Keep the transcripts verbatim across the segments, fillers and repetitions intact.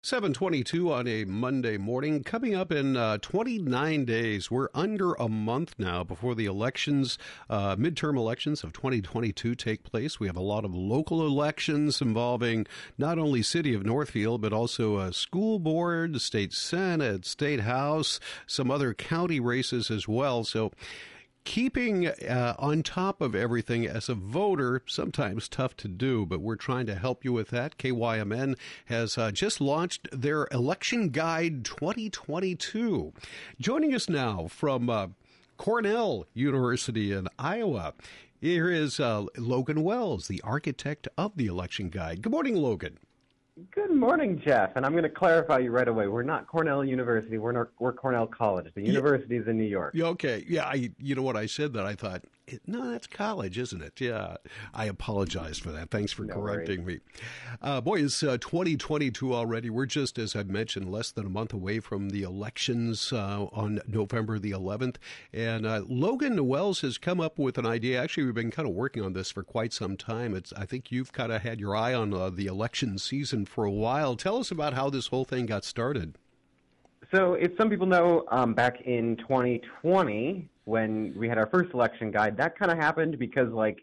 seven twenty-two on a Monday morning. Coming up in uh, twenty-nine days, we're under a month now before the elections, uh, midterm elections of twenty twenty-two take place. We have a lot of local elections involving not only City of Northfield, but also a school board, state senate, state house, some other county races as well. So keeping uh, on top of everything as a voter, sometimes tough to do, but we're trying to help you with that. K Y M N has uh, just launched their Election Guide twenty twenty-two. Joining us now from uh, Cornell University in Iowa, here is uh, Logan Wells, the architect of the Election Guide. Good morning, Logan. Good morning, Jeff. And I'm going to clarify you right away. We're not Cornell University. We're not, we're Cornell College. The university is in New York. Okay. Yeah. I, you know what I said that I thought, no, that's college, isn't it? Yeah. I apologize for that. Thanks for no correcting worries. me. Uh, boy, it's uh, twenty twenty-two already. We're just, as I mentioned, less than a month away from the elections uh, on November the eleventh. And uh, Logan Wells has come up with an idea. Actually, we've been kind of working on this for quite some time. It's, I think you've kind of had your eye on uh, the election season for a while. Tell us about how this whole thing got started. So, if some people know, um, back in twenty twenty, when we had our first election guide, that kind of happened because, like,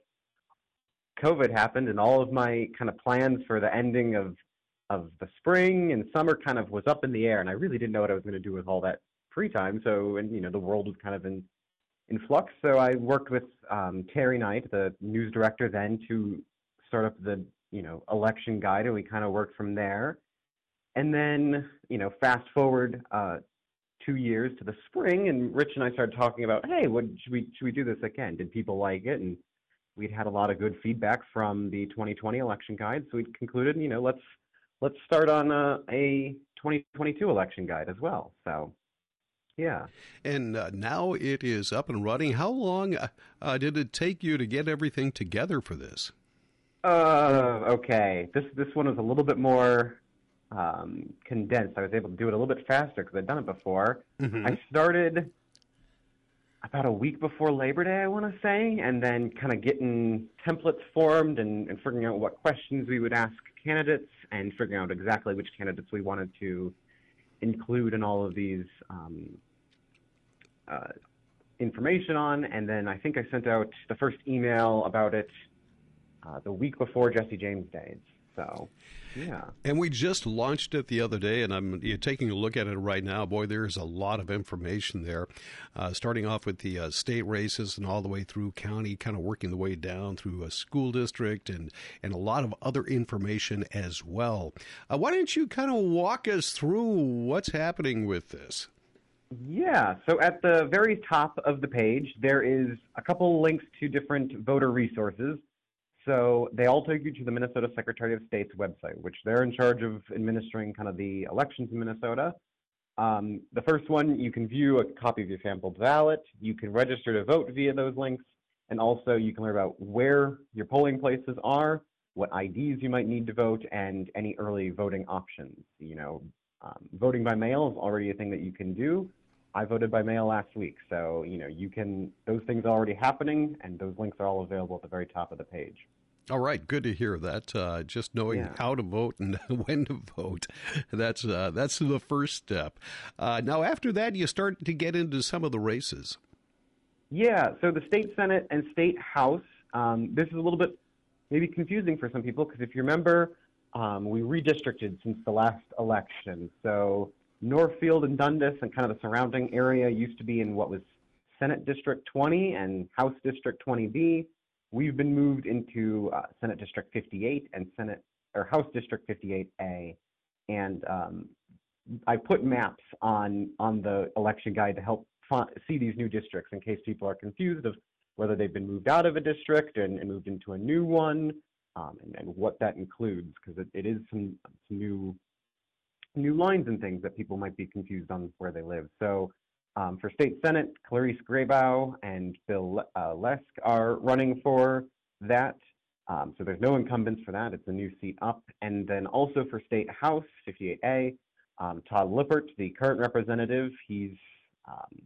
COVID happened, and all of my kind of plans for the ending of of the spring and summer kind of was up in the air, and I really didn't know what I was going to do with all that free time. So, and you know, the world was kind of in in flux. So, I worked with um, Terry Knight, the news director then, to start up the you know election guide, and we kind of worked from there. And then, you know, fast forward uh, two years to the spring, and Rich and I started talking about, hey, what should we should we do this again? Did people like it? And we'd had a lot of good feedback from the twenty twenty election guide, so we concluded, you know, let's let's start on a, a twenty twenty-two election guide as well. So, yeah. And uh, now it is up and running. How long uh, did it take you to get everything together for this? Uh, okay. This this one was a little bit more um, condensed. I was able to do it a little bit faster because I'd done it before. Mm-hmm. I started about a week before Labor Day, I want to say, and then kind of getting templates formed and, and figuring out what questions we would ask candidates and figuring out exactly which candidates we wanted to include in all of these um, uh, information on. And then I think I sent out the first email about it uh, the week before Jesse James Day. So, yeah. And we just launched it the other day, and I'm you're taking a look at it right now. Boy, there's a lot of information there, uh, starting off with the uh, state races and all the way through county, kind of working the way down through a school district and, and a lot of other information as well. Uh, why don't you kind of walk us through what's happening with this? Yeah. So at the very top of the page, there is a couple links to different voter resources. So they all take you to the Minnesota Secretary of State's website, which they're in charge of administering kind of the elections in Minnesota. Um, the first one, you can view a copy of your sampled ballot. You can register to vote via those links. And also you can learn about where your polling places are, what I Ds you might need to vote, and any early voting options. You know, um, voting by mail is already a thing that you can do. I voted by mail last week. So, you know, you can, those things are already happening, and those links are all available at the very top of the page. All right, good to hear that. Uh, just knowing yeah. how to vote and when to vote, that's uh, that's the first step. Uh, now, after that, you start to get into some of the races. Yeah, so the state senate and state house, um, this is a little bit maybe confusing for some people, because if you remember, um, we redistricted since the last election. So Northfield and Dundas and kind of the surrounding area used to be in what was Senate District twenty and House District twenty B. We've been moved into uh, Senate District fifty-eight and Senate or House District fifty-eight A, and um, I put maps on on the election guide to help fa- see these new districts in case people are confused of whether they've been moved out of a district and, and moved into a new one, um, and, and what that includes, because it, it is some, some new new lines and things that people might be confused on where they live. So. Um, for State Senate, Clarice Graybow and Bill uh, Lesk are running for that. Um, so there's no incumbents for that. It's a new seat up. And then also for State House, fifty-eight A, um, Todd Lippert, the current representative, he's um,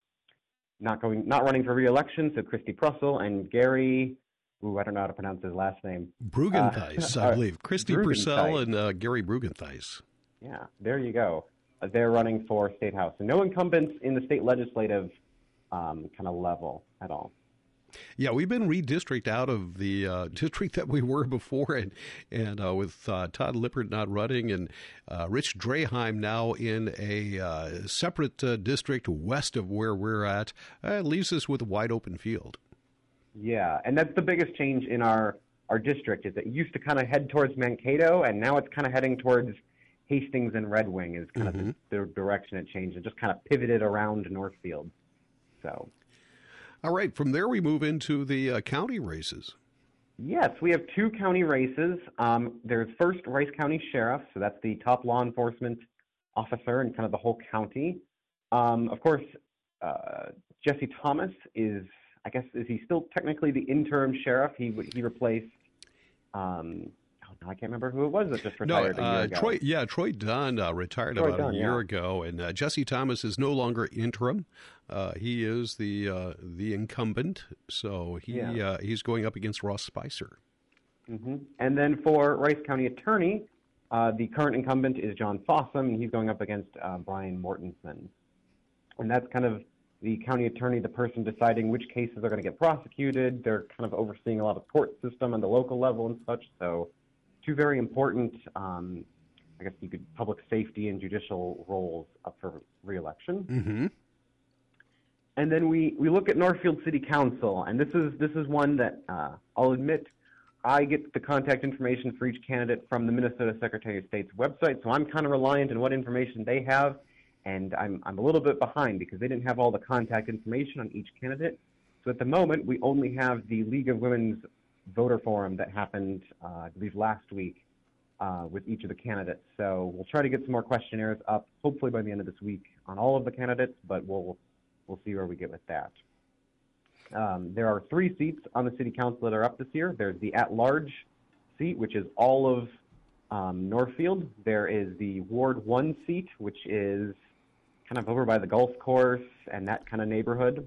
not going, not running for re-election. So Christy Prussell and Gary, ooh, I don't know how to pronounce his last name. Brugenthies, uh, I believe. Christy Prussell and uh, Gary Brugenthies. Yeah, there you go. Uh, they're running for state house. And no incumbents in the state legislative um, kind of level at all. Yeah, we've been redistricted out of the uh, district that we were before, and and uh, with uh, Todd Lippert not running, and uh, Rich Draheim now in a uh, separate uh, district west of where we're at, uh, it leaves us with a wide open field. Yeah, and that's the biggest change in our, our district, is that it used to kind of head towards Mankato, and now it's kind of heading towards Hastings and Red Wing is kind mm-hmm. of the, the direction it changed. It just kind of pivoted around Northfield. So... All right, from there we move into the uh, county races. Yes, we have two county races. Um, there's first Rice County Sheriff, so that's the top law enforcement officer in kind of the whole county. Um, of course, uh, Jesse Thomas is, I guess, is he still technically the interim sheriff? He he replaced, um, oh no, I can't remember who it was that just retired no, uh, a year ago. Troy, yeah, Troy Dunn uh, retired Troy about Dunn, a year yeah. ago, and uh, Jesse Thomas is no longer interim. Uh, he is the uh, the incumbent, so he yeah. uh, he's going up against Ross Spicer. Mm-hmm. And then for Rice County Attorney, uh, the current incumbent is John Fossum, and he's going up against uh, Brian Mortensen. And that's kind of the county attorney, the person deciding which cases are going to get prosecuted. They're kind of overseeing a lot of court system on the local level and such. So two very important, um, I guess you could, public safety and judicial roles up for re-election. Mm-hmm. And then we, we look at Northfield City Council, and this is this is one that uh, I'll admit I get the contact information for each candidate from the Minnesota Secretary of State's website, so I'm kind of reliant on what information they have, and I'm I'm a little bit behind because they didn't have all the contact information on each candidate. So at the moment, we only have the League of Women's Voter Forum that happened, uh, I believe, last week uh, with each of the candidates. So we'll try to get some more questionnaires up, hopefully by the end of this week, on all of the candidates, but we'll We'll see where we get with that. Um, there are three seats on the city council that are up this year. There's the at-large seat, which is all of um, Northfield. There is the Ward one seat, which is kind of over by the golf course and that kind of neighborhood.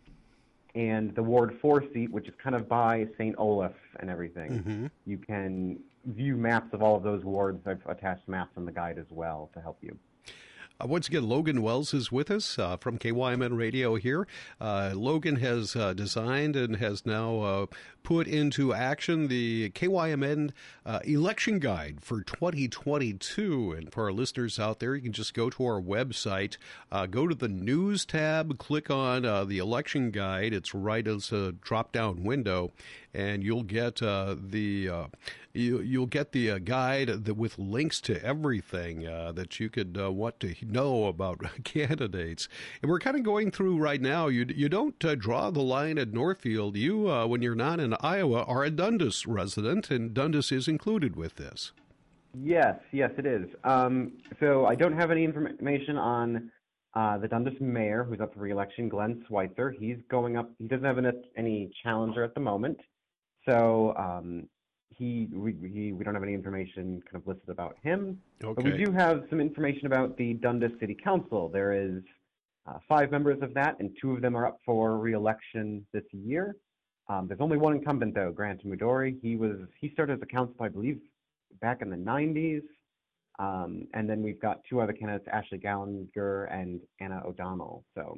And the Ward four seat, which is kind of by Saint Olaf and everything. Mm-hmm. You can view maps of all of those wards. I've attached maps on the guide as well to help you. Uh, once again, Logan Wells is with us uh, from K Y M N Radio here. Uh, Logan has uh, designed and has now uh, put into action the K Y M N uh, election guide for twenty twenty-two. And for our listeners out there, you can just go to our website, uh, go to the news tab, click on uh, the election guide. It's right as a drop-down window, and you'll get uh, the uh, you, you'll get the uh, guide that, with links to everything uh, that you could uh, want to know about candidates. And we're kind of going through right now. You you don't uh, draw the line at Northfield. You, uh, when you're not in Iowa, are a Dundas resident, and Dundas is included with this. Yes, yes, it is. Um, so I don't have any information on uh, the Dundas mayor, who's up for re-election, Glenn Schweitzer. He's going up. He doesn't have any, any challenger at the moment. So um, he we, he we don't have any information kind of listed about him. Okay. But we do have some information about the Dundas City Council. There is uh, five members of that, and two of them are up for re-election this year. Um, there's only one incumbent though, Grant Midori. He was he started as a council, I believe, back in the nineties. Um, and then we've got two other candidates, Ashley Gallagher and Anna O'Donnell. So,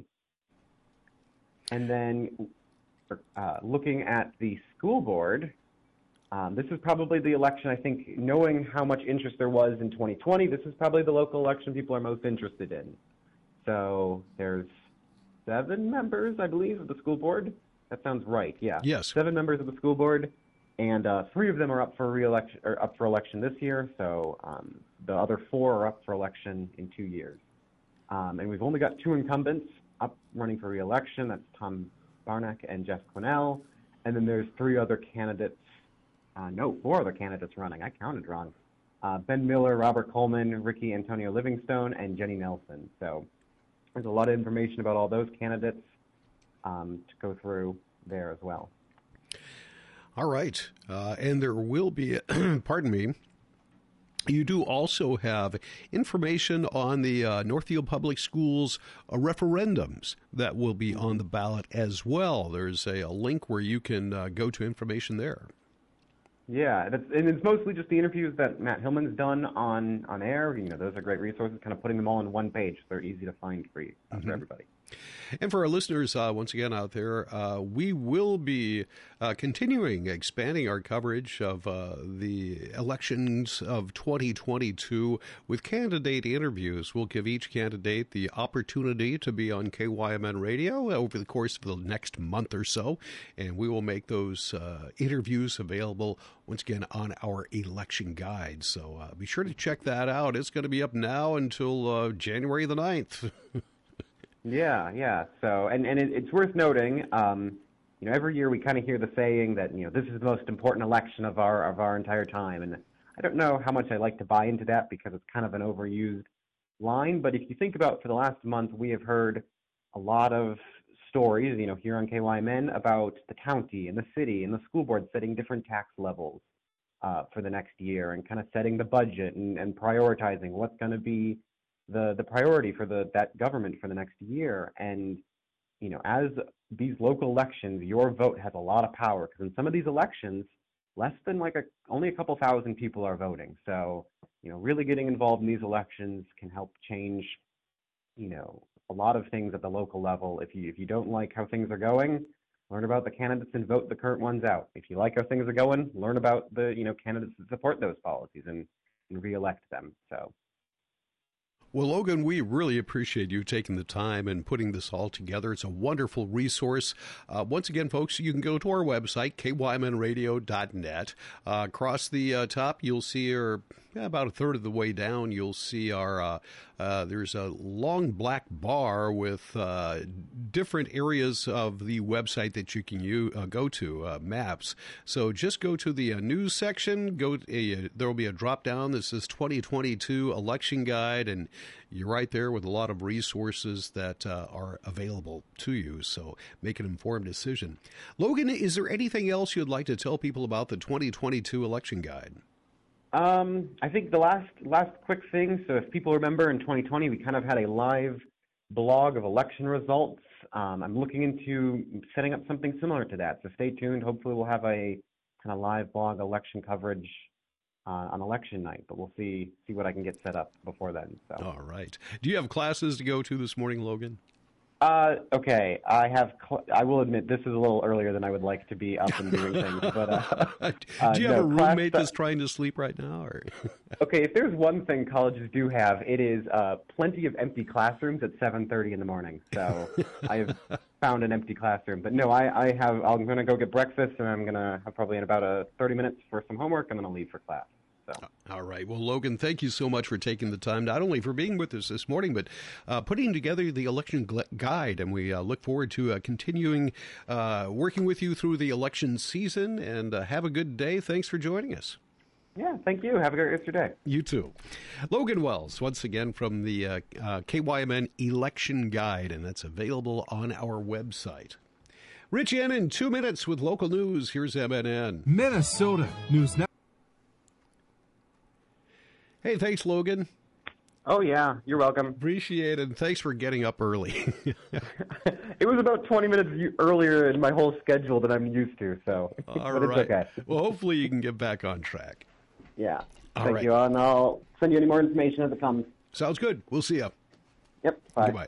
and then uh, looking at the school board, um, this is probably the election, I think, knowing how much interest there was in twenty twenty, this is probably the local election people are most interested in. So there's seven members, I believe, of the school board. That sounds right, yeah. Yes. Seven members of the school board, and uh, three of them are up for re-election or up for election this year. So um, the other four are up for election in two years. Um, and we've only got two incumbents up running for re-election. That's Tom Barnack and Jeff Quinnell. And then there's three other candidates. Uh, no, four other candidates running. I counted wrong. Uh, Ben Miller, Robert Coleman, Ricky Antonio Livingstone, and Jenny Nelson. So there's a lot of information about all those candidates um, to go through there as well. All right. Uh, and there will be, pardon me, you do also have information on the uh, Northfield Public Schools uh, referendums that will be on the ballot as well. There's a, a link where you can uh, go to information there. Yeah, that's, and it's mostly just the interviews that Matt Hillman's done on, on air. You know, those are great resources, kind of putting them all on one page so they're easy to find for, you, uh, mm-hmm. for everybody. And for our listeners, uh, once again out there, uh, we will be uh, continuing expanding our coverage of uh, the elections of twenty twenty-two with candidate interviews. We'll give each candidate the opportunity to be on K Y M N Radio over the course of the next month or so, and we will make those uh, interviews available once again on our election guide. So uh, be sure to check that out. It's going to be up now until uh, January the ninth. Yeah, yeah. So, and, and it, it's worth noting, um, you know, every year we kind of hear the saying that, you know, this is the most important election of our of our entire time. And I don't know how much I like to buy into that because it's kind of an overused line. But if you think about for the last month, we have heard a lot of stories, you know, here on K Y M N about the county and the city and the school board setting different tax levels uh, for the next year and kind of setting the budget and, and prioritizing what's going to be the the priority for the that government for the next year. And you know, as these local elections, your vote has a lot of power because in some of these elections, less than like a only a couple thousand people are voting. So you know, really getting involved in these elections can help change, you know, a lot of things at the local level. If you if you don't like how things are going, learn about the candidates and vote the current ones out. If you like how things are going, learn about the you know candidates that support those policies and, and re-elect them. So. Well, Logan, we really appreciate you taking the time and putting this all together. It's a wonderful resource. Uh, once again, folks, you can go to our website, K Y M N radio dot net. Uh, across the uh, top, you'll see, or yeah, about a third of the way down, you'll see our, uh, uh, there's a long black bar with uh, different areas of the website that you can use, uh, go to, uh, maps. So just go to the uh, news section. Go. Uh, there will be a drop down that says twenty twenty-two election guide, and you're right there with a lot of resources that uh, are available to you. So make an informed decision. Logan, is there anything else you'd like to tell people about the twenty twenty-two election guide? Um, I think the last last quick thing, so if people remember in twenty twenty, we kind of had a live blog of election results. Um, I'm looking into setting up something similar to that, so stay tuned. Hopefully we'll have a kind of live blog election coverage uh, on election night, but we'll see see what I can get set up before then. So. All right. Do you have classes to go to this morning, Logan? Uh, okay, I have. Cl- I will admit this is a little earlier than I would like to be up and doing things. But uh, do you have uh, no, a roommate that's trying to sleep right now? Or? Okay, if there's one thing colleges do have, it is uh, plenty of empty classrooms at seven thirty in the morning. So I have found an empty classroom. But no, I, I have. I'm going to go get breakfast, and I'm going to have probably in about a thirty minutes for some homework, and then I'll leave for class. So. All right. Well, Logan, thank you so much for taking the time, not only for being with us this morning, but uh, putting together the election guide. And we uh, look forward to uh, continuing uh, working with you through the election season. And uh, have a good day. Thanks for joining us. Yeah, thank you. Have a great rest of your day. You too. Logan Wells, once again, from the uh, uh, K Y M N Election Guide, and that's available on our website. Rich Annan, two minutes with local news. Here's M N N. Minnesota News Network. Hey, thanks, Logan. Oh, yeah. You're welcome. Appreciate it. Thanks for getting up early. It was about twenty minutes earlier in my whole schedule than I'm used to, so All but right. It's okay. Well, hopefully you can get back on track. Yeah. All Thank right. you, and I'll send you any more information as it comes. Sounds good. We'll see you. Yep. Bye. Goodbye.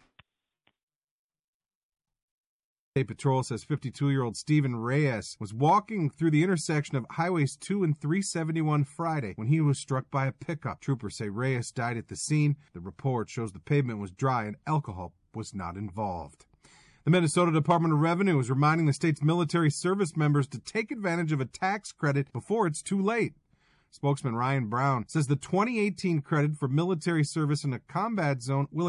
State Patrol says fifty-two-year-old Stephen Reyes was walking through the intersection of Highways two and three seventy-one Friday when he was struck by a pickup. Troopers say Reyes died at the scene. The report shows the pavement was dry and alcohol was not involved. The Minnesota Department of Revenue is reminding the state's military service members to take advantage of a tax credit before it's too late. Spokesman Ryan Brown says the twenty eighteen credit for military service in a combat zone will